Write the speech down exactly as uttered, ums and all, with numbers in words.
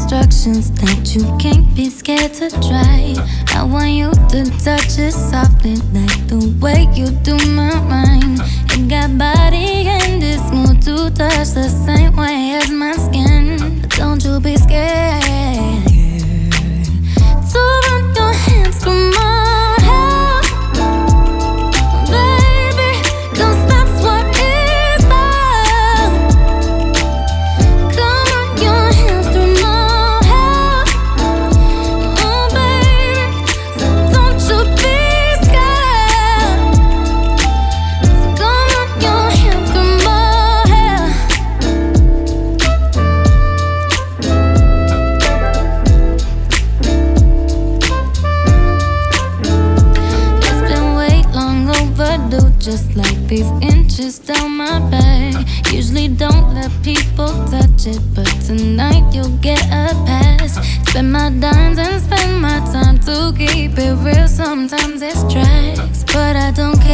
instructions that you can't be scared to try. I want you to touch it softly like the way you do my mind. It got body and it's smooth to touch the same way as my skin. But don't you be scared to run your hands through my hair, baby, 'cause that's what it's for. Come on, your hands through my hair, oh baby, so don't you be scared. So come on, your hands through my hair. It's been way long overdue, just like these inches down my back. Usually don't let people touch it, but tonight you'll get a pass. Spend my dimes and spend my time to keep it real. Sometimes it's tracks, but I don't care.